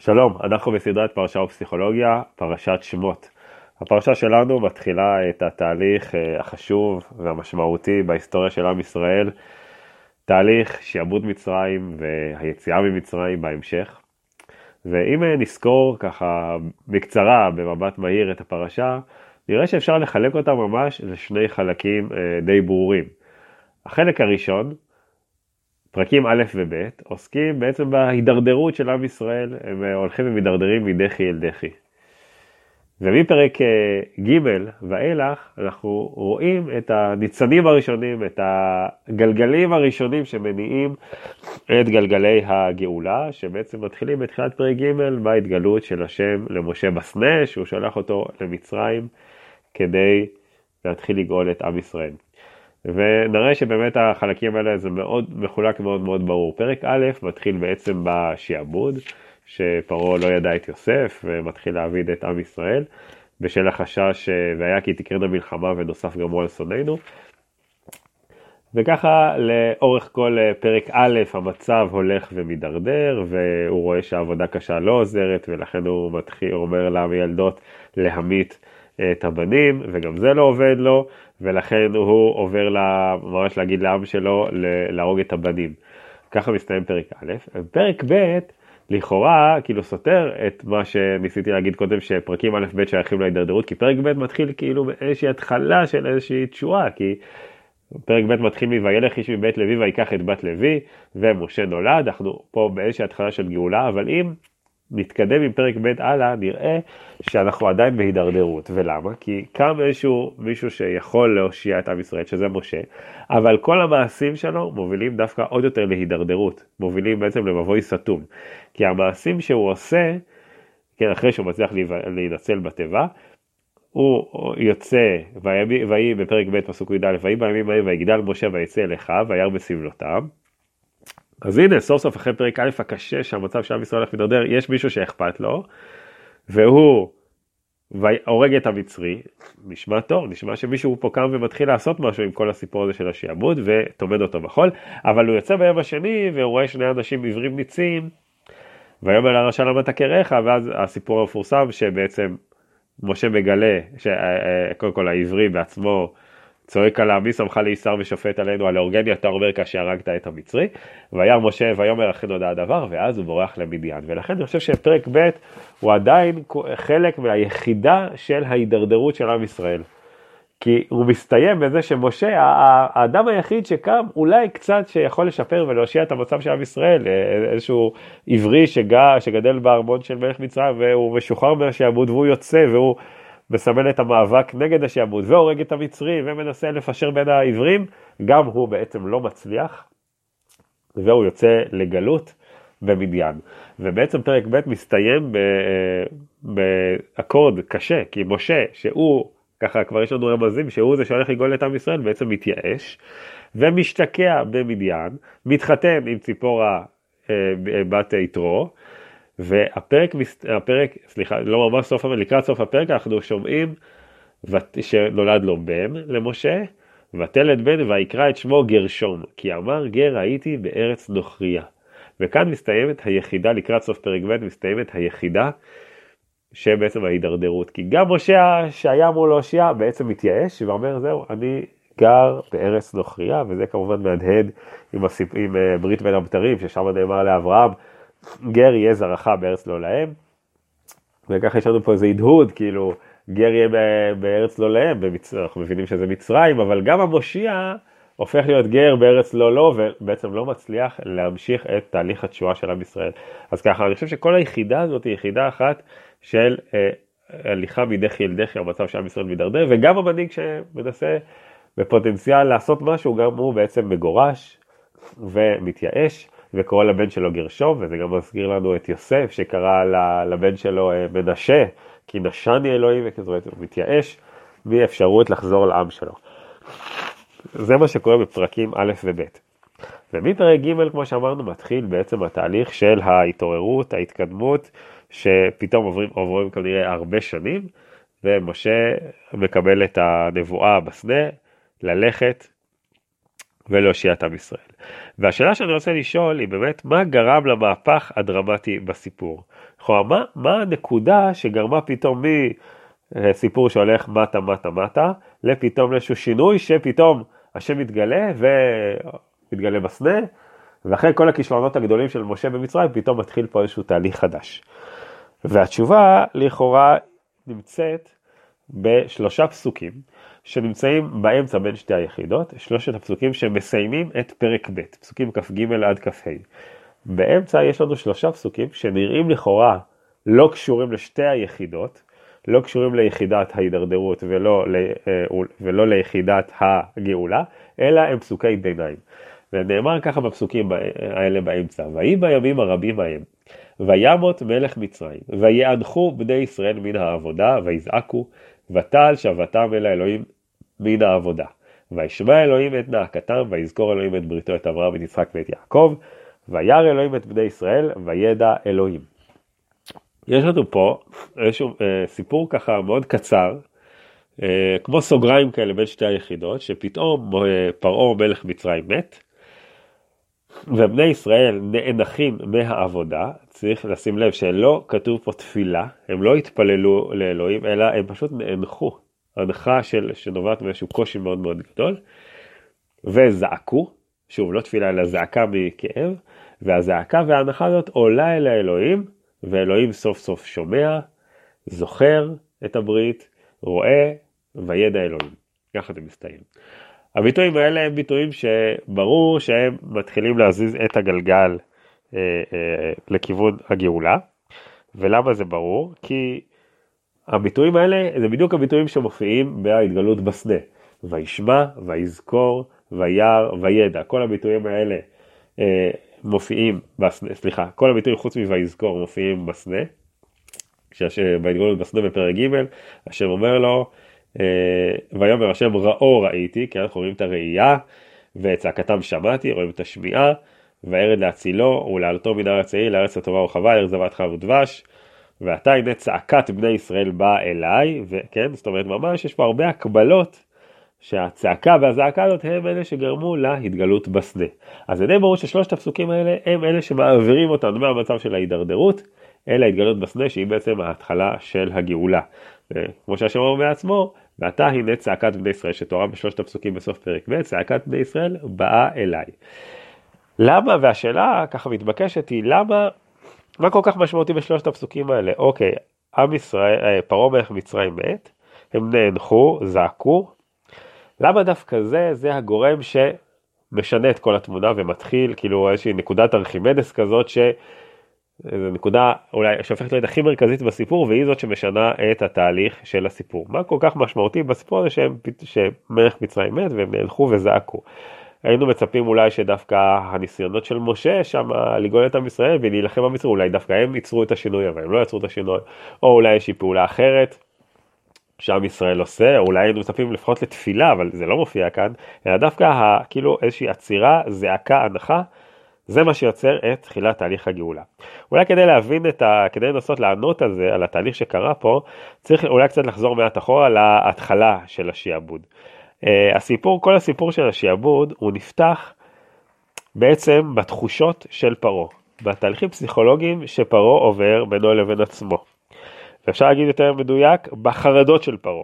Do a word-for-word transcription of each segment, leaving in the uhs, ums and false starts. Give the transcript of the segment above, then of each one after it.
שלום, אנחנו בסדרת פרשה ופסיכולוגיה, פרשת שמות. הפרשה שלנו מתחילה את התהליך החשוב והמשמעותי בהיסטוריה של עם ישראל, תהליך שעבוד מצרים והיציאה ממצרים בהמשך. ואם נזכור ככה בקצרה, במבט מהיר את הפרשה, נראה שאפשר לחלק אותה ממש לשני חלקים די ברורים. החלק הראשון, פרקים א' וב' עוסקים בעצם בהידרדרות של עם ישראל, הם הולכים ומדרדרים מדחי אל דחי. ומפרק ג' ואילך אנחנו רואים את הניצנים הראשונים, את הגלגלים הראשונים שמניעים את גלגלי הגאולה, שבעצם מתחילים בתחילת פרק ג' בהתגלות של השם למשה בסנה, שהוא שלח אותו למצרים כדי להתחיל לגאול את עם ישראל. ונראה שבאמת החלקים האלה זה מאוד מחולק מאוד מאוד ברור. פרק א' מתחיל בעצם בשעבוד, שפרעה לא ידע את יוסף ומתחיל להעביד את עם ישראל, בשל החשש והיה כי תקרנה מלחמה ונוסף גם הוא על שונאינו. וככה לאורך כל פרק א' המצב הולך ומדרדר, והוא רואה שהעבודה קשה לא עוזרת, ולכן הוא מתחיל, אומר למילדות להמית את הבנים, וגם זה לא עובד לו, ולכן הוא עובר לה, ממש להגיד לעם שלו להרוג את הבנים. ככה מסתיים פרק א'. פרק ב' לכאורה כאילו סותר את מה שניסיתי להגיד קודם, שפרקים א' ב' שייכים להידרדרות, כי פרק ב' מתחיל כאילו מאיזושהי התחלה של איזושהי תשועה, כי פרק ב' מתחיל מ"וילך איש מבית לוי ויקח את בת לוי", ומשה נולד. אנחנו פה באיזושהי התחלה של גאולה, אבל אם נתקדם עם פרק ב' הלאה, נראה שאנחנו עדיין בהידרדרות. ולמה? כי קם איזשהו מישהו שיכול להושיע את עם ישראל, שזה משה, אבל כל המעשים שלו מובילים דווקא עוד יותר להידרדרות, מובילים בעצם למבוי סתום. כי המעשים שהוא עושה, כן, אחרי שהוא מצליח להינצל בטבע, הוא יוצא, ויהי בפרק ב' פסוק י"א, ויהי בימים ההם ויגדל משה ויצא אל אחיו וירא בסבלותם. אז הנה, סוף סוף אחרי פרק א' הקשה שהמצב של עם ישראל הולך מדרדר, יש מישהו שאכפת לו, והוא הורג את המצרי. נשמע טוב, נשמע שמישהו פה קם ומתחיל לעשות משהו עם כל הסיפור הזה של השעבוד, וטומן אותו בחול, אבל הוא יוצא ביום השני, והוא רואה שני אנשים עיוורים ניצים, ויאמר לרשע למה תכרך, ואז הסיפור המפורסם שבעצם משה מגלה, שקודם כל העברי בעצמו, צועק עליו, מי שמך לישר ושופט עלינו, על האורגני אתה אומר כאשר הרגת את המצרי, וירא משה ויאמר אכן נודע הדבר, ואז הוא בורח למדיין. ולכן אני חושב שפרק ב' הוא עדיין חלק מהיחידה של ההידרדרות של עם ישראל, כי הוא מסתיים בזה שמשה, האדם היחיד שקם אולי קצת שיכול לשפר ולהושיע את המצב של עם ישראל, איזשהו עברי שגדל בארמון של מלך מצרים, והוא משוחרר מהשעבוד והוא יוצא והוא מסמל את המאבק נגד השעבוד, והורג את המצרי ומנסה לפשר בין העברים, גם הוא בעצם לא מצליח, והוא יוצא לגלות במדיין. ובעצם פרק ב' מסתיים באקורד קשה, כי משה, שהוא, ככה כבר יש לנו רמזים, שהוא זה שהולך לגאול את עם ישראל, בעצם מתייאש, ומשתקע במדיין, מתחתן עם ציפורה בת יתרו, והפרק, הפרק, סליחה, לא ממש סוף, אבל לקראת סוף הפרק אנחנו שומעים שנולד לו בן למשה, ותלד בן ויקרא את שמו גרשום, כי אמר גר הייתי בארץ נוכריה. וכאן מסתיימת היחידה, לקראת סוף פרק ב' מסתיימת היחידה שבעצם ההידרדרות, כי גם משה שהיה אמור להושיע בעצם מתייאש, ואומר זהו, אני גר בארץ נוכריה, וזה כמובן מהדהד עם, הסיפ... עם ברית בין הבתרים, ששם נאמר לאברהם, גר יהיה זרעך בארץ לא להם, וככה יש לנו פה איזה הדהוד, כאילו גר יהיה בארץ לא להם, במצ... אנחנו מבינים שזה מצרים, אבל גם המושיע הופך להיות גר בארץ לא לו, ובעצם לא מצליח להמשיך את תהליך התשועה של עם ישראל. אז ככה, אני חושב שכל היחידה הזאת היא יחידה אחת של אה, הליכה מדחי אל דחי, המצב של עם ישראל מדרדר, וגם המנהיג שמנסה בפוטנציאל לעשות משהו, גם הוא בעצם מגורש ומתייאש, וקורא לבן שלו גרשום, וזה גם מזכיר לנו את יוסף, שקרא לבן שלו מנשה, כי נשני אלוהים, וכזאת, הוא מתייאש מאפשרות לחזור לעם שלו. זה מה שקורה בפרקים א' וב'. ומפרק ג', כמו שאמרנו, מתחיל בעצם התהליך של ההתעוררות, ההתקדמות, שפתאום עוברים, עוברים כנראה הרבה שנים, ומשה מקבל את הנבואה בסנה, ללכת ולהושיע את עם ישראל. והשאלה שאני רוצה לשאול היא באמת, מה גרם למהפך הדרמטי בסיפור? כלומר, מה, מה הנקודה שגרמה פתאום מסיפור שהולך מטה מטה מטה, לפתאום לאיזשהו שינוי שפתאום השם מתגלה ומתגלה בסנה, ואחרי כל הכישלונות הגדולים של משה במצרים, פתאום מתחיל פה איזשהו תהליך חדש. והתשובה לכאורה נמצאת בשלושה פסוקים, שנמצאים באמצע בין שתי היחידות, שלושת הפסוקים שמסיימים את פרק ב', פסוקים כף ג' עד כף ה'. באמצע יש לנו שלושה פסוקים שנראים לכאורה לא קשורים לשתי היחידות, לא קשורים ליחידת ההידרדרות ולא, ולא ליחידת הגאולה, אלא הם פסוקי ביניים. ונאמר ככה בפסוקים האלה באמצע, ויהי בימים הרבים ההם, וימות מלך מצרים, ויענחו בני ישראל מן העבודה, ויזעקו, ותעל שבתם אל האלוהים מן העבודה. וישמע אלוהים את נאקתם, ויזכור אלוהים את בריתו, את אברהם, את יצחק ואת יעקב, וירא אלוהים את בני ישראל, וידע אלוהים. יש לנו פה איזשהו אה, סיפור ככה מאוד קצר, אה, כמו סוגריים כאלה בין שתי היחידות, שפתאום אה, פרעה מלך מצרים מת, ובני ישראל נאנחים מהעבודה. צריך לשים לב שלא כתוב פה תפילה, הם לא התפללו לאלוהים, אלא הם פשוט נאנחו, הנחה של, שנובעת מאיזשהו קושי מאוד מאוד גדול, וזעקו, שוב לא תפילה אלא זעקה מכאב, והזעקה וההנחה הזאת עולה אל האלוהים, ואלוהים סוף סוף שומע, זוכר את הברית, רואה וידע אלוהים. ככה זה מסתיים. הביטויים האלה הם ביטויים שברור שהם מתחילים להזיז את הגלגל אה, אה, לכיוון הגאולה. ולמה זה ברור? כי הביטויים האלה זה בדיוק הביטויים שמופיעים בהתגלות בסנה. וישמע, ויזכור, וירא, וידע. כל הביטויים האלה אה, מופיעים בסנה, סליחה, כל הביטויים חוץ מויזכור מופיעים בסנה. בהתגלות בסנה בפרק ג' השם אומר לו, ויאמר השם ראו ראיתי, כי אנחנו רואים את הראייה, ואת צעקתם שמעתי, רואים את השמיעה, וירד להצילו ולעלתו מן הארץ ההיא לארץ הטובה ורחבה, ארץ זבת חלב ודבש, ועתה הנה צעקת בני ישראל באה אליי. וכן, זאת אומרת ממש יש פה הרבה הקבלות שהצעקה והזעקה הזאת הם אלה שגרמו להתגלות בסנה. אז זה די ברור ששלושת הפסוקים האלה הם אלה שמעבירים אותנו מהמצב של ההידרדרות אל ההתגלות בסנה, שהיא בעצם ההתחלה של הגאולה. כמו שהשם אומר בעצמו, ועתה הנה צעקת בני ישראל, שתוארה בשלושת הפסוקים בסוף פרק ב', צעקת בני ישראל באה אליי. למה? והשאלה ככה מתבקשת היא, למה, מה כל כך משמעותי בשלושת הפסוקים האלה? אוקיי, עם ישראל, פרעה מלך מצרים מת, הם נאנחו, זעקו. למה דווקא זה, זה הגורם שמשנה את כל התמונה ומתחיל, כאילו איזושהי נקודת ארכימדס כזאת, ש... זו נקודה אולי שהופכת להיות הכי מרכזית בסיפור, והיא זאת שמשנה את התהליך של הסיפור. מה כל כך משמעותי בסיפור הזה שהם, שמלך מצרים מת והם נאנחו וזעקו? היינו מצפים אולי שדווקא הניסיונות של משה שם לגאול את עם ישראל ולהילחם במצרים, אולי דווקא הם ייצרו את השינוי, אבל הם לא יצרו את השינוי, או אולי יש פעולה אחרת שעם ישראל עושה, אולי היינו מצפים לפחות לתפילה, אבל זה לא מופיע כאן, אלא דווקא כאילו איזושהי עצירה, זעקה, הנחה, זה מה שיוצר את תחילת תהליך הגאולה. אולי כדי להבין את ה... כדי לנסות לענות על זה, על התהליך שקרה פה, צריך אולי קצת לחזור מעט אחורה להתחלה של השיעבוד. Uh, הסיפור, כל הסיפור של השיעבוד, הוא נפתח בעצם בתחושות של פרעה, בתהליכים פסיכולוגיים שפרעה עובר בינו לבין עצמו. ואפשר להגיד יותר מדויק, בחרדות של פרעה.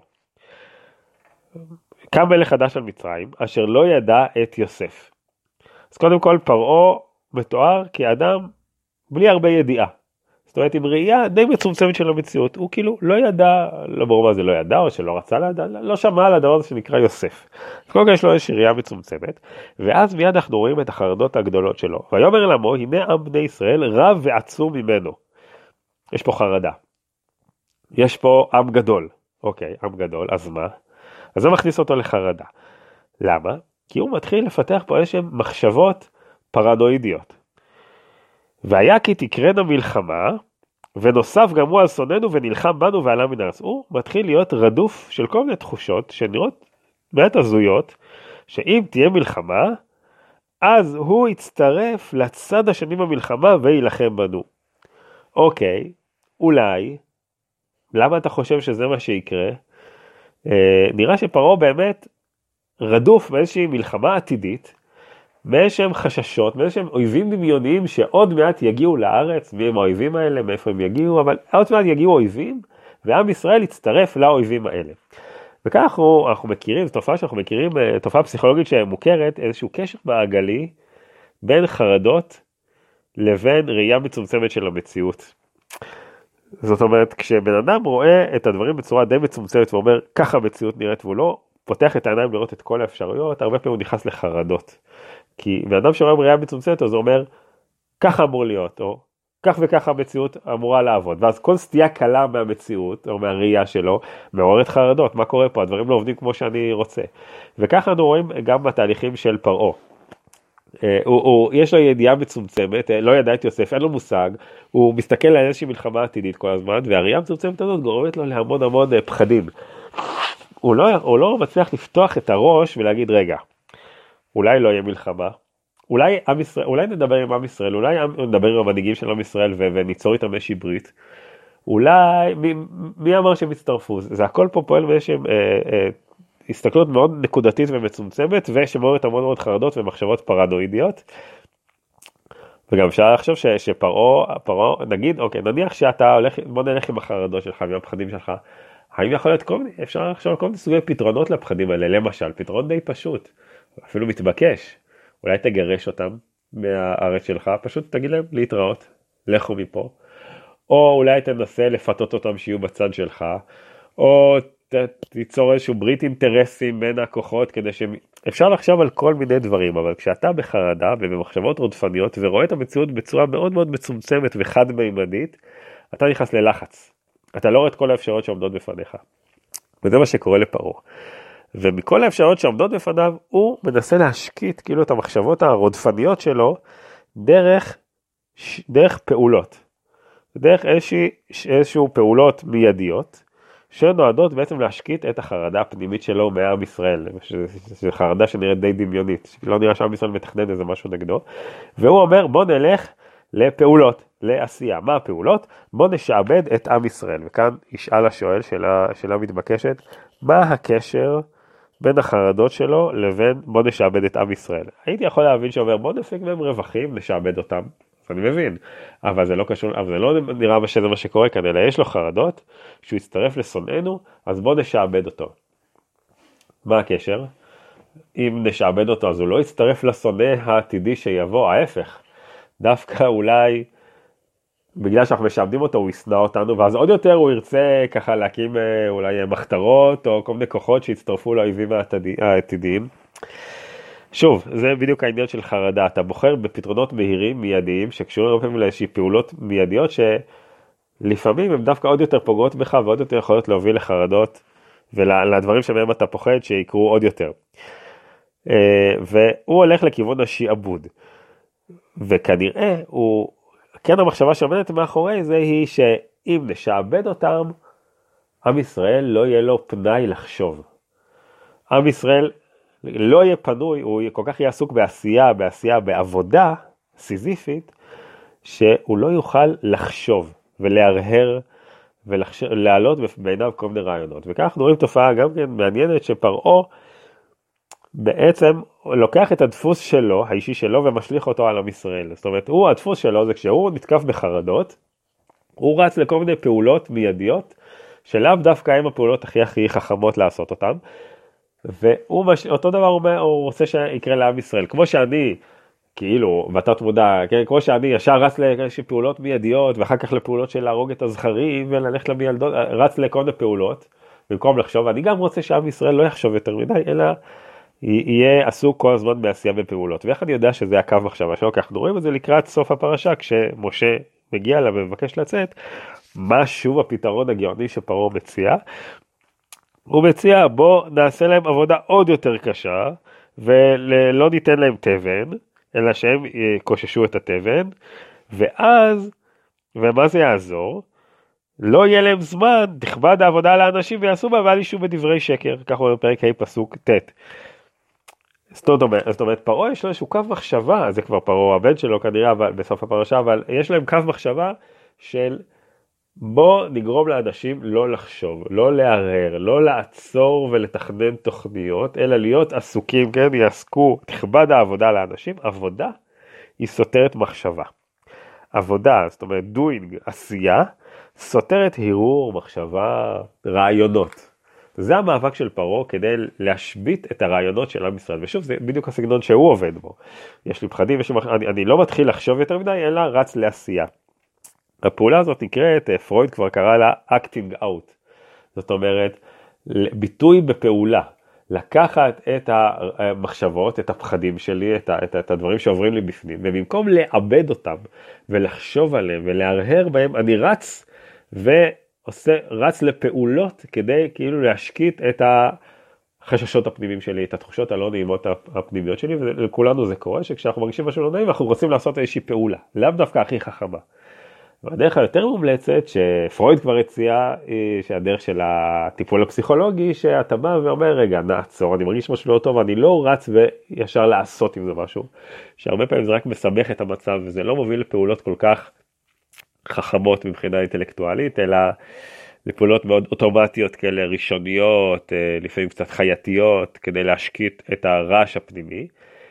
קם מלך חדש על מצרים, אשר לא ידע את יוסף. אז קודם כל פרעה מתואר כאדם בלי הרבה ידיעה. זאת אומרת, עם ראייה די מצומצמת של המציאות. הוא כאילו לא ידע, לא ברור מה זה לא ידע, או שלא רצה לדע, לא שמע על הדבר הזה שנקרא יוסף. אז קודם כל יש לו איזושהי ראייה מצומצמת, ואז מיד אנחנו רואים את החרדות הגדולות שלו. ויאמר לעמו, הנה עם בני ישראל רב ועצום ממנו. יש פה חרדה. יש פה עם גדול. אוקיי, עם גדול, אז מה? אז זה מכניס אותו לחרדה. למה? כי הוא מתחיל לפתח פה איזשהם מחשבות פרנואידיות. והיה כי תקרנה מלחמה, ונוסף גם הוא על שוננו ונלחם בנו ועלה מן הארץ. הוא מתחיל להיות רדוף של כל מיני תחושות שנראות מעט הזויות, שאם תהיה מלחמה, אז הוא יצטרף לצד השני במלחמה וילחם בנו. אוקיי, אולי, למה אתה חושב שזה מה שיקרה? אה, נראה שפרעה באמת רדוף באיזושהי מלחמה עתידית, מאיזשהם חששות, מאיזשהם אויבים דמיוניים שעוד מעט יגיעו לארץ, מי הם האויבים האלה, מאיפה הם יגיעו, אבל עוד מעט יגיעו אויבים, ועם ישראל יצטרף לאויבים האלה. וכך אנחנו, אנחנו מכירים, זו תופעה שאנחנו מכירים, תופעה פסיכולוגית שמוכרת, איזשהו קשר מעגלי בין חרדות לבין ראייה מצומצמת של המציאות. זאת אומרת, כשבן אדם רואה את הדברים בצורה די מצומצמת ואומר, ככה המציאות נראית והוא לא פותח את העיניים לראות את כל האפשרויות, הרבה פעמים הוא נכנס לחרדות. כי בן אדם שרואה ראייה מצומצמת, אז הוא אומר, ככה אמור להיות, או כך וככה המציאות אמורה לעבוד. ואז כל סטייה קלה מהמציאות, או מהראייה שלו, מעוררת חרדות. מה קורה פה? הדברים לא עובדים כמו שאני רוצה. וככה אנחנו רואים גם בתהליכים של פרעה. הוא, הוא, יש לו ידיעה מצומצמת, לא ידע את יוסף, אין לו מושג, הוא מסתכל על איזושהי מלחמה עתידית כל הזמן, והראייה המצומצמת הזאת גורמת לו להמון המון פחדים. הוא לא, הוא לא מצליח לפתוח את הראש ולהגיד, רגע, אולי לא יהיה מלחמה, אולי, עם ישראל, אולי נדבר עם עם ישראל, אולי נדבר עם המנהיגים של עם ישראל ו- וניצור איתם איזושהי ברית, אולי, מי, מי אמר שהם יצטרפו? זה הכל פה פועל באיזושהי אה, אה, הסתכלות מאוד נקודתית ומצומצמת, ושמעוררת המון מאוד חרדות ומחשבות פרנואידיות. וגם אפשר לחשוב ש- שפרעה, פרעה, נגיד, אוקיי, נניח שאתה הולך, בוא נלך עם החרדות שלך ועם הפחדים שלך, האם יכול להיות כל מיני, אפשר לחשוב על כל מיני סוגי פתרונות לפחדים האלה, למשל, פתרון די פשוט, אפילו מתבקש, אולי תגרש אותם מהארץ שלך, פשוט תגיד להם להתראות, לכו מפה, או אולי תנסה לפתות אותם שיהיו בצד שלך, או ת, תיצור איזשהו ברית אינטרסים בין הכוחות, כדי שהם, אפשר לחשוב על כל מיני דברים, אבל כשאתה בחרדה ובמחשבות רודפניות, ורואה את המציאות בצורה מאוד מאוד מצומצמת וחד מימדית, אתה נכנס ללחץ. אתה לא רואה את כל האפשרויות שעומדות בפניך. וזה מה שקורה לפרעה. ומכל האפשרויות שעומדות בפניו, הוא מנסה להשקיט כאילו את המחשבות הרודפניות שלו, דרך, דרך פעולות. דרך איזושהי, איזשהו פעולות מיידיות, שנועדות בעצם להשקיט את החרדה הפנימית שלו מעם ישראל. זו חרדה שנראית די דמיונית. לא נראה שעם ישראל מתכנן איזה משהו נגדו. והוא אומר, בוא נלך לפעולות, לעשייה. מה הפעולות? בוא נשעבד את עם ישראל. וכאן ישאל השואל, שאלה, שאלה מתבקשת, מה הקשר בין החרדות שלו לבין בוא נשעבד את עם ישראל? הייתי יכול להבין שאומר, בוא נפיק מהם רווחים, נשעבד אותם. אז אני מבין, אבל זה לא קשור, אבל זה לא נראה שזה מה שקורה כאן, אלא יש לו חרדות, שהוא יצטרף לשונאינו, אז בוא נשעבד אותו. מה הקשר? אם נשעבד אותו, אז הוא לא יצטרף לשונא העתידי שיבוא, ההפך. דווקא אולי, בגלל שאנחנו משעבדים אותו, הוא ישנא אותנו, ואז עוד יותר הוא ירצה ככה להקים אולי מחתרות, או כל מיני כוחות שיצטרפו לאויבים העתידיים. שוב, זה בדיוק העניין של חרדה, אתה בוחר בפתרונות מהירים, מיידיים, שקשורים הרבה פעמים לאיזושהי פעולות מיידיות, שלפעמים הם דווקא עוד יותר פוגעות בך, ועוד יותר יכולות להוביל לחרדות, ולדברים שבהם אתה פוחד שיקרו עוד יותר. והוא הולך לכיוון השיעבוד, וכנראה, הוא, כן המחשבה שעומדת מאחורי זה היא, שאם נשעבד אותם, עם ישראל לא יהיה לו פנאי לחשוב. עם ישראל לא יהיה פנוי, הוא כל כך יהיה עסוק בעשייה, בעשייה, בעבודה סיזיפית, שהוא לא יוכל לחשוב ולהרהר ולהעלות בעיניו כל מיני רעיונות. וכך אנחנו רואים תופעה גם כן מעניינת שפרעה בעצם לוקח את הדפוס שלו, האישי שלו, ומשליך אותו על עם ישראל. זאת אומרת, הוא, הדפוס שלו זה כשהוא נתקף בחרדות, הוא רץ לכל מיני פעולות מיידיות, שלאו דווקא הם הפעולות הכי הכי חכמות לעשות אותן, ואותו דבר הוא, הוא רוצה שיקרה לעם ישראל, כמו שאני, כאילו, בתת מודע, כן? כמו שאני ישר רץ לאיזושהי פעולות מיידיות, ואחר כך לפעולות של להרוג את הזכרים, וללכת למילדות, רץ לכל מיני פעולות, במקום לחשוב, אני גם רוצה שעם ישראל לא יחשוב יותר מדי, אלא יהיה עסוק כל הזמן בעשייה בפעולות. ואיך אני יודע שזה הקו מחשבה שלו, כי אנחנו רואים את זה לקראת סוף הפרשה, כשמשה מגיע לה ומבקש לצאת, מה שוב הפתרון הגאוני שפרעה מציע? הוא מציע, בוא נעשה להם עבודה עוד יותר קשה, ולא ניתן להם תבן, אלא שהם יקוששו את התבן, ואז, ומה זה יעזור? לא יהיה להם זמן, תכבד העבודה לאנשים ויעשו בה, ואל ישו בדברי שקר, כך אומר פרק ה' פסוק ט'. זאת אומרת, פרעה יש לו איזשהו קו מחשבה, זה כבר פרעה הבן שלו כנראה אבל, בסוף הפרשה, אבל יש להם קו מחשבה של בוא נגרום לאנשים לא לחשוב, לא לערער, לא לעצור ולתכנן תוכניות, אלא להיות עסוקים, כן, יעסקו, תכבד העבודה לאנשים, עבודה היא סותרת מחשבה. עבודה, זאת אומרת doing, עשייה, סותרת הרהור, מחשבה, רעיונות. זה המאבק של פרעה כדי להשבית את הרעיונות של עם ישראל, ושוב זה בדיוק הסגנון שהוא עובד בו. יש לי פחדים, יש לי, אני, אני לא מתחיל לחשוב יותר מדי, אלא רץ לעשייה. הפעולה הזאת נקראת, פרויד כבר קרא לה acting out. זאת אומרת, ביטוי בפעולה. לקחת את המחשבות, את הפחדים שלי, את, את, את הדברים שעוברים לי בפנים, ובמקום לאבד אותם ולחשוב עליהם ולהרהר בהם, אני רץ ועושה, רץ לפעולות כדי כאילו להשקיט את החששות הפנימיים שלי, את התחושות הלא נעימות הפנימיות שלי, ולכולנו זה קורה שכשאנחנו מרגישים משהו לא נעים, אנחנו רוצים לעשות איזושהי פעולה, לאו דווקא הכי חכמה. והדרך היותר מומלצת שפרויד כבר הציע, שהדרך של הטיפול הפסיכולוגי, שאתה בא ואומר, רגע, נעצור, אני מרגיש משהו לא טוב, אני לא רץ וישר לעשות עם זה משהו, שהרבה פעמים זה רק מסבך את המצב, וזה לא מוביל לפעולות כל כך חכמות מבחינה אינטלקטואלית, אלא לפעולות מאוד אוטומטיות כאלה, ראשוניות, לפעמים קצת חייתיות, כדי להשקיט את הרעש הפנימי,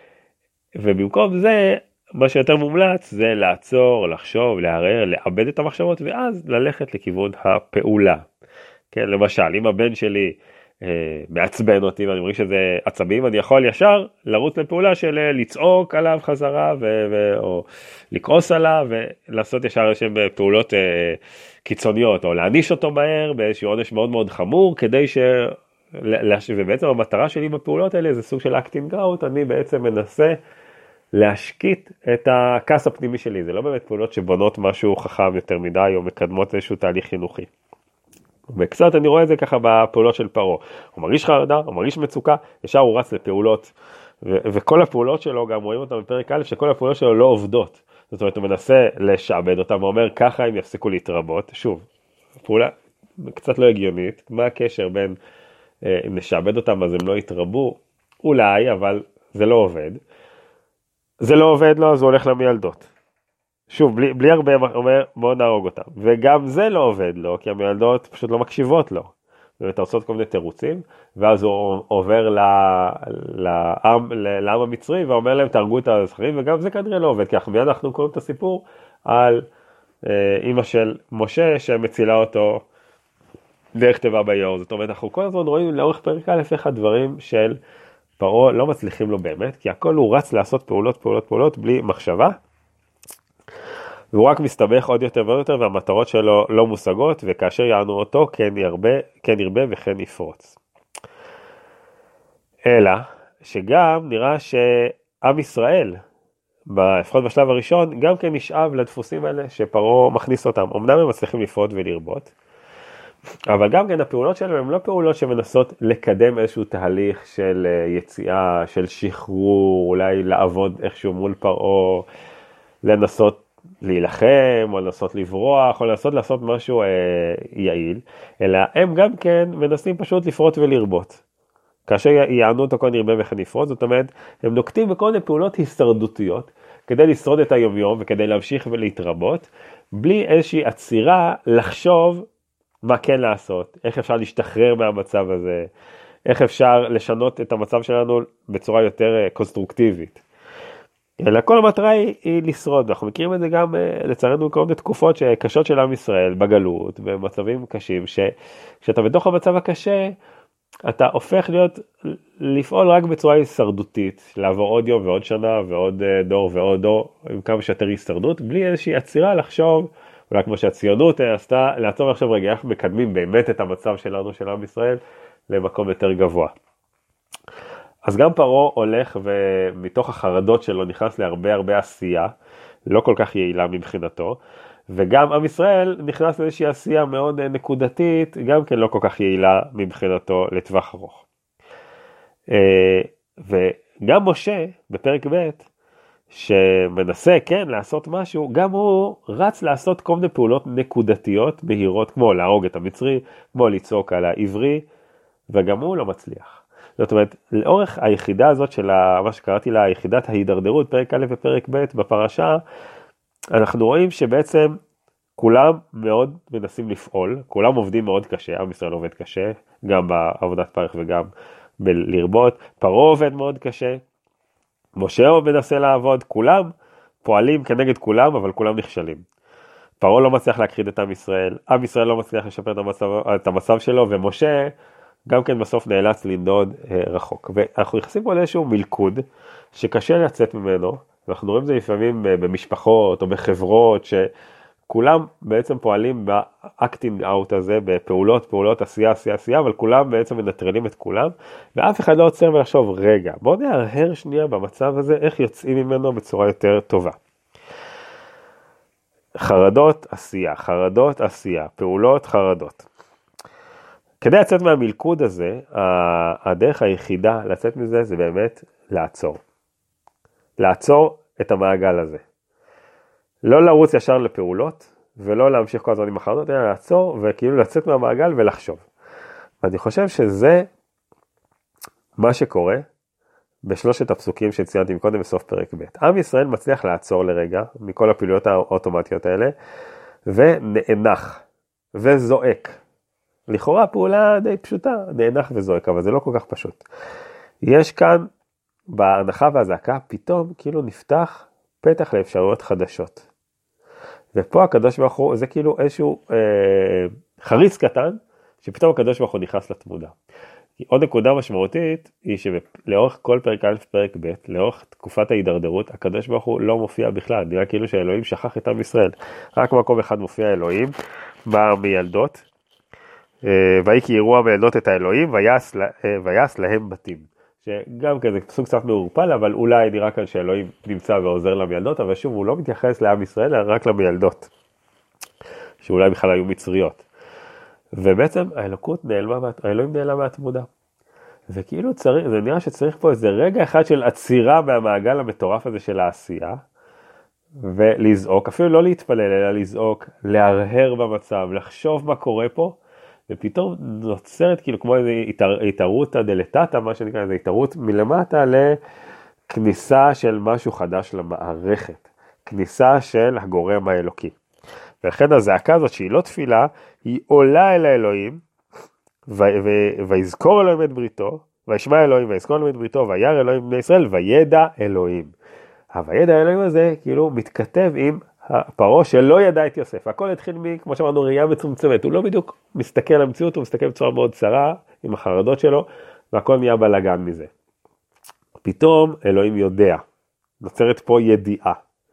ובמקום זה, מה שיותר מומלץ זה לעצור, לחשוב, לערער, לאבד את המחשבות, ואז ללכת לכיוון הפעולה. כן, למשל, אם הבן שלי אה, מעצבן אותי, ואני מרגיש שזה עצבים, אני יכול ישר לרוץ לפעולה של לצעוק עליו חזרה, ו- ו- או לקרוס עליו, ולעשות ישר איזשהם פעולות אה, קיצוניות, או להעניש אותו מהר, באיזשהו עונש מאוד מאוד חמור, כדי ש... ובעצם המטרה שלי בפעולות האלה, זה סוג של acting out, אני בעצם מנסה, להשקיט את הכעס הפנימי שלי, זה לא באמת פעולות שבונות משהו חכם יותר מדי, או מקדמות איזשהו תהליך חינוכי. וקצת אני רואה את זה ככה בפעולות של פרעה. הוא מרגיש חרדה, הוא מרגיש מצוקה, ישר הוא רץ לפעולות, ו- וכל הפעולות שלו, גם רואים אותם בפרק א', שכל הפעולות שלו לא עובדות. זאת אומרת, הוא מנסה לשעבד אותם, הוא אומר, ככה הם יפסיקו להתרבות. שוב, פעולה קצת לא הגיונית, מה הקשר בין, אם נשעבד אותם אז הם לא יתרבו? אולי, אבל זה לא עובד. זה לא עובד לו, אז הוא הולך למילדות. שוב, בלי, בלי הרבה אומר, בואו נהרוג אותם. וגם זה לא עובד לו, כי המילדות פשוט לא מקשיבות לו. באמת עושות כל מיני תירוצים, ואז הוא עובר לעם, לעם המצרי, ואומר להם, תהרגו את הזכרים, וגם זה כנראה לא עובד, כי אנחנו, אנחנו קוראים את הסיפור על אה, אמא של משה, שמצילה אותו דרך טבע ביור. זאת אומרת, אנחנו כל הזמן רואים לאורך פרק א' איך הדברים של פרעה לא מצליחים לו באמת, כי הכל הוא רץ לעשות פעולות, פעולות, פעולות, בלי מחשבה, והוא רק מסתבך עוד יותר ועוד יותר, והמטרות שלו לא מושגות, וכאשר יענו אותו, כן ירבה, כן ירבה וכן יפרוץ. אלא, שגם נראה שעם ישראל, לפחות בשלב הראשון, גם כן נשאב לדפוסים האלה, שפרעה מכניס אותם. אמנם הם מצליחים לפרוט ולרבות, אבל גם כן הפעולות שלהם הן לא פעולות שמנסות לקדם איזשהו תהליך של יציאה, של שחרור, אולי לעבוד איכשהו מול פרעה, לנסות להילחם, או לנסות לברוח, או לנסות לעשות משהו אה, יעיל, אלא הם גם כן מנסים פשוט לפרוט ולרבות. כאשר יענו אותו כל נרבה וכן יפרוט, זאת אומרת, הם נוקטים בכל מיני פעולות הישרדותיות, כדי לשרוד את היום יום, וכדי להמשיך ולהתרבות, בלי איזושהי עצירה לחשוב, מה כן לעשות, איך אפשר להשתחרר מהמצב הזה, איך אפשר לשנות את המצב שלנו בצורה יותר קונסטרוקטיבית. אלא כל המטרה היא, היא לשרוד, אנחנו מכירים את זה גם לצערנו כל מיני תקופות קשות של עם ישראל בגלות, במצבים קשים, שכשאתה בתוך המצב הקשה, אתה הופך להיות, לפעול רק בצורה הישרדותית, לעבור עוד יום ועוד שנה ועוד דור ועוד דור, עם כמה שיותר הישרדות, בלי איזושהי עצירה לחשוב, אולי כמו שהציונות עשתה, לעצור עכשיו רגע, איך מקדמים באמת את המצב שלנו, של עם ישראל, למקום יותר גבוה. אז גם פרעה הולך ומתוך החרדות שלו נכנס להרבה הרבה עשייה, לא כל כך יעילה מבחינתו, וגם עם ישראל נכנס לאיזושהי עשייה מאוד נקודתית, גם כן לא כל כך יעילה מבחינתו לטווח ארוך. וגם משה בפרק ב' שמנסה, כן, לעשות משהו, גם הוא רץ לעשות כל מיני פעולות נקודתיות, בהירות, כמו להרוג את המצרי, כמו לצעוק על העברי, וגם הוא לא מצליח. זאת אומרת, לאורך היחידה הזאת של מה שקראתי לה, יחידת ההידרדרות, פרק א' ופרק ב' בפרשה, אנחנו רואים שבעצם כולם מאוד מנסים לפעול, כולם עובדים מאוד קשה, עם ישראל עובד קשה, גם בעבודת פרך וגם בלרבות, פרעה עובד מאוד קשה, משה מנסה לעבוד, כולם פועלים כנגד כולם, אבל כולם נכשלים. פרעה לא מצליח להכחיד את עם ישראל, עם ישראל לא מצליח לשפר את המצב, את המצב שלו, ומשה גם כן בסוף נאלץ לנדוד אה, רחוק. ואנחנו נכנסים פה לאיזשהו מלכוד, שקשה לצאת ממנו, ואנחנו רואים את זה לפעמים במשפחות או בחברות, שכולם בעצם פועלים באקטינג אאוט הזה, בפעולות, פעולות, עשייה, עשייה, עשייה, אבל כולם בעצם מנטרלים את כולם, ואף אחד לא עוצר ולחשוב, רגע, בואו נהרהר שנייה במצב הזה, איך יוצאים ממנו בצורה יותר טובה. חרדות, עשייה, חרדות, עשייה, פעולות, חרדות. כדי לצאת מהמלכוד הזה, הדרך היחידה לצאת מזה זה באמת לעצור. לעצור את המעגל הזה. לא לרוץ ישר לפעולות, ולא להמשיך כל הזמן עם החרדות, אלא לעצור וכאילו לצאת מהמעגל ולחשוב. ואני חושב שזה מה שקורה בשלושת הפסוקים שציינתי מקודם בסוף פרק ב'. עם ישראל מצליח לעצור לרגע מכל הפעילויות האוטומטיות האלה, ונאנח וזועק. לכאורה פעולה די פשוטה, נאנח וזועק, אבל זה לא כל כך פשוט. יש כאן, בהנחה והזעקה, פתאום כאילו נפתח פתח לאפשרויות חדשות. ופה הקדוש ברוך הוא, זה כאילו איזשהו אה, חריץ קטן, שפתאום הקדוש ברוך הוא נכנס לתמונה. עוד נקודה משמעותית היא שלאורך כל פרק א' פרק ב', לאורך תקופת ההידרדרות, הקדוש ברוך הוא לא מופיע בכלל, נראה כאילו שאלוהים שכח את עם ישראל. רק מקום אחד מופיע אלוהים, בא מילדות, ויהי כי יראו המילדות את האלוהים, ויעש להם בתים. שגם כזה סוג קצת מעורפל, אבל אולי נראה כאן שאלוהים נמצא ועוזר למילדות, אבל שוב הוא לא מתייחס לעם ישראל, אלא רק למילדות, שאולי בכלל היו מצריות. ובעצם האלוקות נעלמה, האלוהים נעלם מהתמונה. וכאילו צריך, זה נראה שצריך פה איזה רגע אחד של עצירה מהמעגל המטורף הזה של העשייה, ולזעוק, אפילו לא להתפלל, אלא לזעוק, להרהר במצב, לחשוב מה קורה פה, ופתאום נוצרת כאילו כמו איזו התערות דלתתא, מה שנקרא, איזו התערות מלמטה לכניסה של משהו חדש למערכת, כניסה של הגורם האלוקי. ולכן הזעקה הזאת שהיא לא תפילה, היא עולה אל האלוהים, ויזכור אלוהים את בריתו, וישמע אלוהים ויזכור אלוהים את בריתו, וירא אלוהים בני ישראל, וידע אלוהים. הוידע אלוהים הזה כאילו מתכתב עם הפרעה שלא ידע את יוסף. הכל התחיל מי, כמו שאמרנו, ראייה מצומצמת. הוא לא בדיוק מסתכל על המציאות, הוא מסתכל בצורה מאוד צרה, עם החרדות שלו, והכל נהיה בלגן מזה. פתאום אלוהים יודע. נוצרת פה ידיעה.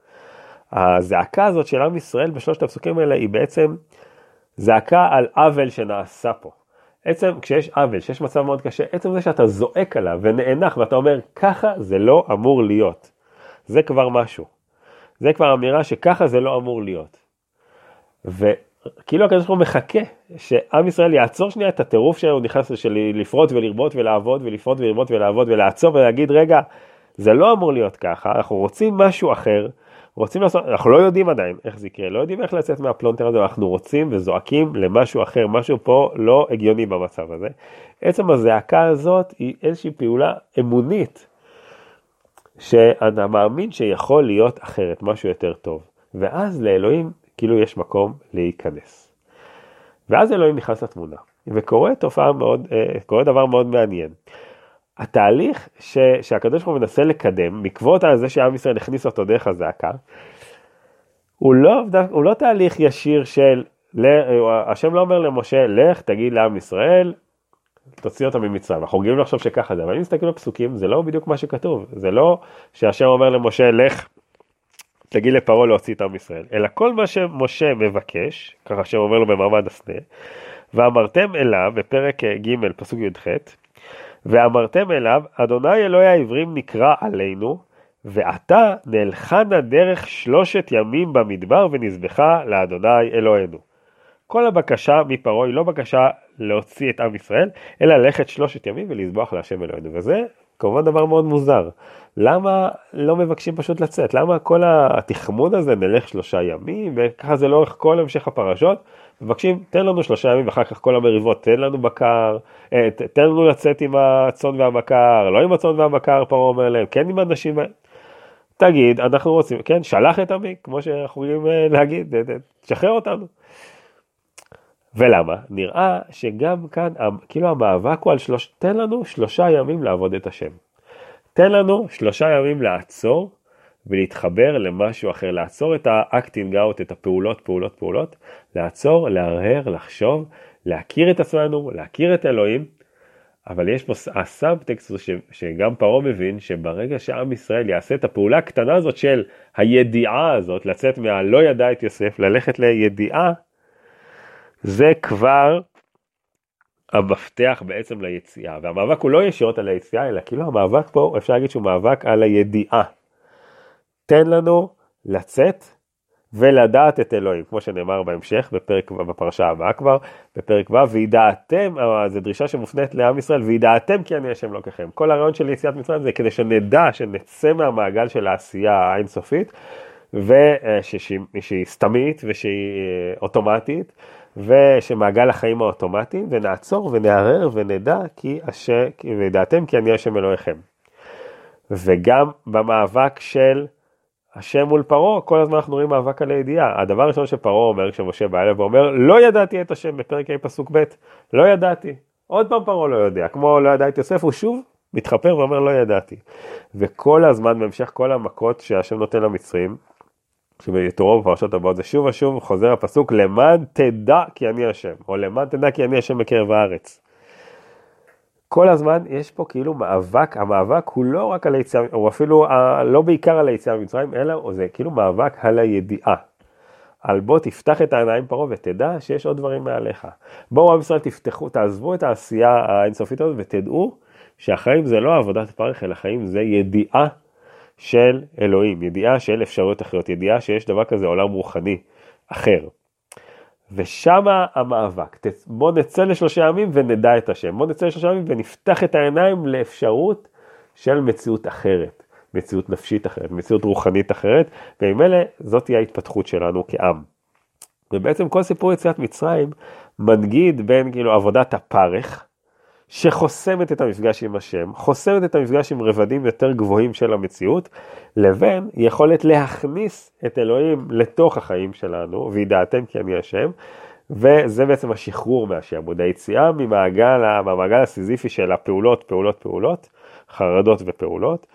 הזעקה הזאת של עם ישראל בשלושת הפסוקים האלה היא בעצם זעקה על עוול שנעשה פה. עצם כשיש עוול, שיש מצב מאוד קשה, עצם זה שאתה זועק עליו ונאנח ואתה אומר ככה זה לא אמור להיות. זה כבר משהו. זה כבר אמירה שככה זה לא אמור להיות. וכאילו הקדוש ברוך הוא מחכה שעם ישראל יעצור שנייה את הטירוף שהוא נכנס של לפרוט ולרבות ולעבוד ולפרוט ולרבות ולעבוד ולעצור ולהגיד רגע זה לא אמור להיות ככה, אנחנו רוצים משהו אחר, רוצים לעשות, אנחנו לא יודעים עדיין איך זה יקרה, לא יודעים איך לצאת מהפלונטר הזה, אנחנו רוצים וזועקים למשהו אחר, משהו פה לא הגיוני במצב הזה. עצם הזעקה הזאת היא איזושהי פעולה אמונית, שאתה מאמין שיכול להיות אחרת, משהו יותר טוב. ואז לאלוהים כאילו יש מקום להיכנס. ואז אלוהים נכנס לתמונה. וקורה תופעה מאוד, קורה דבר מאוד מעניין. התהליך ש, שהקדוש ברוך הוא מנסה לקדם, בעקבות על זה שעם ישראל הכניס אותו דרך הזעקה, הוא לא, הוא לא תהליך ישיר של, השם לא אומר למשה, לך תגיד לעם ישראל, תוציא אותם ממצרים. אנחנו רגילים לחשוב שככה זה, אבל אם נסתכל בפסוקים, זה לא בדיוק מה שכתוב. זה לא שהשם אומר למשה, לך, תגיד לפרעה להוציא את עם ישראל. אלא כל מה שמשה מבקש, ככה השם אומר לו במעמד הסנה, ואמרתם אליו, בפרק ג' פסוק י"ח, ואמרתם אליו, אדוני אלוהי העברים נקרא עלינו, ועתה נלחנה דרך שלושת ימים במדבר, ונזבחה לאדוני אלוהינו. כל הבקשה מפרעה היא לא בקשה להוציא את עם ישראל, אלא ללכת שלושת ימים ולזבוח להשם אלוהינו. וזה כמובן דבר מאוד מוזר. למה לא מבקשים פשוט לצאת? למה כל התחמון הזה נלך שלושה ימים, וככה זה לאורך כל המשך הפרשות? מבקשים, תן לנו שלושה ימים, ואחר כך כל המריבות, תן לנו בקר, תן לנו לצאת עם הצאן והבקר, לא עם הצאן והבקר, פרעה אומר להם, כן עם האנשים. תגיד, אנחנו רוצים, כן, שלח את עמי, כמו שאנחנו יכולים להגיד, תשחרר אותנו. ולמה? נראה שגם כאן, כאילו המאבק הוא על שלוש, תן לנו שלושה ימים לעבוד את השם. תן לנו שלושה ימים לעצור ולהתחבר למשהו אחר, לעצור את האקטינג אאוט, את הפעולות, פעולות, פעולות, לעצור, להרהר, לחשוב, להכיר את עצמנו, להכיר את אלוהים, אבל יש פה הסאבטקסט שגם פרעה מבין שברגע שעם ישראל יעשה את הפעולה הקטנה הזאת של הידיעה הזאת, לצאת מהלא ידע את יוסף, ללכת לידיעה, זה כבר המפתח בעצם ליציאה. והמאבק הוא לא ישירות על היציאה, אלא כאילו המאבק פה, אפשר להגיד שהוא מאבק על הידיעה. תן לנו לצאת ולדעת את אלוהים, כמו שנאמר בהמשך, בפרק, בפרשה הבאה כבר, בפרק ו' וידעתם, זו דרישה שמופנית לעם ישראל, וידעתם כי אני השם אלוקיכם. כל הרעיון של יציאת מצרים זה כדי שנדע, שנצא מהמעגל של העשייה האינסופית, ושהיא סתמית ושהיא אוטומטית, ושמעגל החיים האוטומטיים, ונעצור ונערר ונדע כי השם, וידעתם כי אני השם אלוהיכם. וגם במאבק של השם מול פרעה, כל הזמן אנחנו רואים מאבק על הידיעה. הדבר הראשון שפרעה אומר, כשמשה בא אליו ואומר, לא ידעתי את השם בפרק ה' פסוק ב', לא ידעתי. עוד פעם פרעה לא יודע, כמו לא ידע את יוסף, הוא שוב מתחפר ואומר לא ידעתי. וכל הזמן, בהמשך כל המכות שהשם נותן למצרים, שבתורו בפרשות הבאות, זה שוב ושוב חוזר הפסוק, למען תדע כי אני השם, או למען תדע כי אני השם בקרב הארץ. כל הזמן יש פה כאילו מאבק, המאבק הוא לא רק על היציאה, הוא אפילו לא בעיקר על היציאה ממצרים, אלא זה כאילו מאבק על הידיעה. על בוא תפתח את העיניים פרעה ותדע שיש עוד דברים מעליך. בואו עם ישראל תפתחו, תעזבו את העשייה האינסופית הזאת ותדעו שהחיים זה לא עבודת פרך, אלא חיים זה ידיעה של אלוהים, ידיעה של אפשרויות אחרות, ידיעה שיש דבר כזה עולם רוחני אחר. ושמה המאבק, בוא נצא לשלושה ימים ונדע את השם, בוא נצא לשלושה ימים ונפתח את העיניים לאפשרות של מציאות אחרת, מציאות נפשית אחרת, מציאות רוחנית אחרת, וממילא זאת תהיה ההתפתחות שלנו כעם. ובעצם כל סיפור יציאת מצרים מנגיד בין כאילו עבודת הפרך, שחוסמת את המפגש עם השם, חוסמת את המפגש עם רבדים יותר גבוהים של המציאות, לבין יכולת להכניס את אלוהים לתוך החיים שלנו, וידעתם כי אני השם, וזה בעצם השחרור מהשעבוד, היציאה ממעגל, מהמעגל הסיזיפי של הפעולות, פעולות, פעולות, חרדות ופעולות,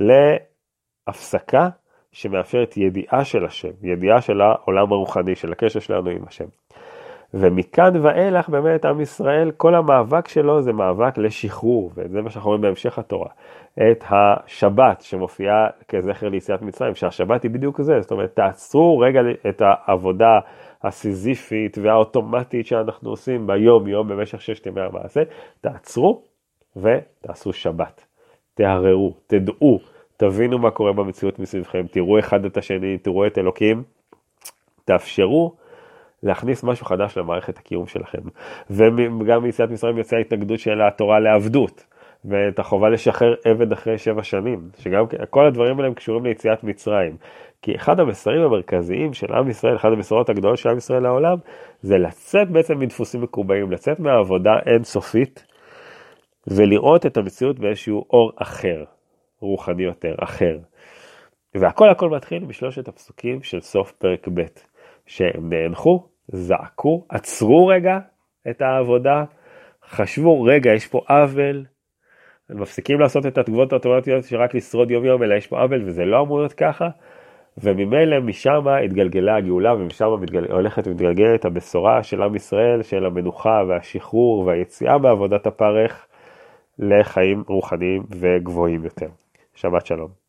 להפסקה שמאפשרת ידיעה של השם, ידיעה של העולם הרוחני, של הקשר שלנו עם השם. ומכאן ואילך באמת עם ישראל, כל המאבק שלו זה מאבק לשחרור, וזה מה שאנחנו רואים בהמשך התורה. את השבת שמופיעה כזכר ליציאת מצרים, שהשבת היא בדיוק זה, זאת אומרת, תעצרו רגע את העבודה הסיזיפית והאוטומטית שאנחנו עושים ביום יום במשך ששת ימי המעשה, תעצרו ותעשו שבת. תהררו, תדעו, תבינו מה קורה במציאות מסביבכם, תראו אחד את השני, תראו את אלוקים, תאפשרו, להכניס משהו חדש למערכת הקיום שלכם. וגם מיציאת מצרים יוצאה התנגדות של התורה לעבדות, ואת החובה לשחרר עבד אחרי שבע שנים, שגם כל הדברים האלה קשורים ליציאת מצרים. כי אחד המסרים המרכזיים של עם ישראל, אחד המסורות הגדולות של עם ישראל לעולם, זה לצאת בעצם מדפוסים מקובעים, לצאת מהעבודה אינסופית, ולראות את המציאות באיזשהו אור אחר, רוחני יותר, אחר. והכל הכל מתחיל בשלושת הפסוקים של סוף פרק ב', שהם נאנחו, זעקו, עצרו רגע את העבודה, חשבו, רגע, יש פה עוול, מפסיקים לעשות את התגובות האוטומטיות שרק לשרוד יום יום, אלא יש פה עוול, וזה לא אמור להיות ככה, וממילא משם התגלגלה הגאולה, ומשם מתגל... הולכת ומתגלגלת הבשורה של עם ישראל, של המנוחה והשחרור והיציאה בעבודת הפרך, לחיים רוחניים וגבוהים יותר. שבת שלום.